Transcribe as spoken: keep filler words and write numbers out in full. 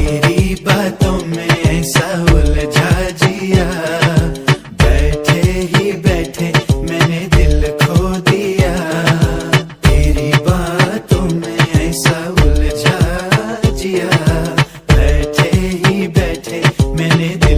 तेरी बातों में ऐसा उलझा जिया, बैठे ही बैठे मैंने दिल खो दिया। तेरी बातों में ऐसा उलझा जिया, बैठे ही बैठे मैंने दिल